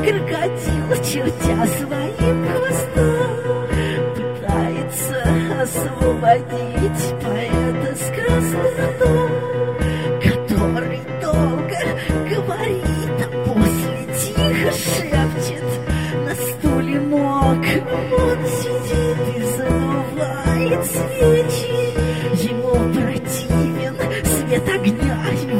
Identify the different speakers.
Speaker 1: крокодил, чертя своим хвостом, пытается освободить поэта с красным ртом, который долго говорит, а после тихо шепчет: на стуле мокром он сидит и задувает свечи. Ему противен свет огня и